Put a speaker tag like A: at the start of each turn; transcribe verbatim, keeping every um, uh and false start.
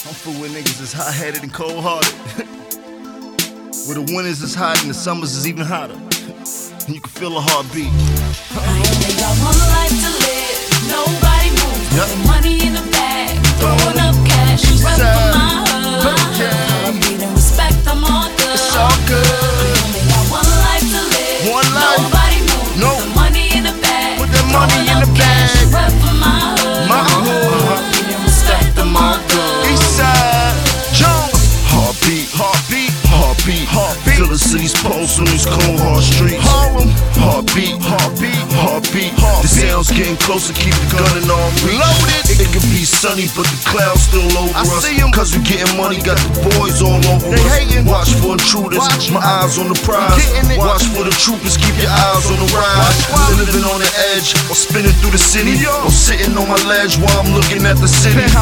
A: I'm for where niggas is hot-headed and cold-hearted. Where the winters is hot and the summers is even hotter. You can feel a heartbeat.
B: I only got one life to live. Nobody moves.
A: Yep.
B: The money in the bag. Throwing up cash. Rep for my hood.
A: Yeah.
B: I'm beating respect. I'm all good.
A: It's all good.
B: I only got one life to live.
A: One life.
B: Nobody moves.
A: No.
B: The money in the bag.
A: Put that money in
B: Throwing
A: the
B: up cash.
A: bag.
B: Rep for my hood.
A: My hood.
B: I'm beating respect. I'm all good.
A: Eastside, Jones. Heartbeat, heartbeat, heartbeat, heartbeat. Feel the city's pulse on these cold hard streets. Harlem, heartbeat, heartbeat, heartbeat, heartbeat. The sound's getting closer, keep the gun in all reach. Loaded. It, it can be sunny, but the clouds still over I us. See 'em. Cause we getting money, got the boys all over they us. Hating. Watch for intruders, Watch. My eyes on the prize. Watch for the troopers, keep your eyes on the rise. Living on the edge, or spinning through the city, or sitting on my ledge while I'm looking at the city.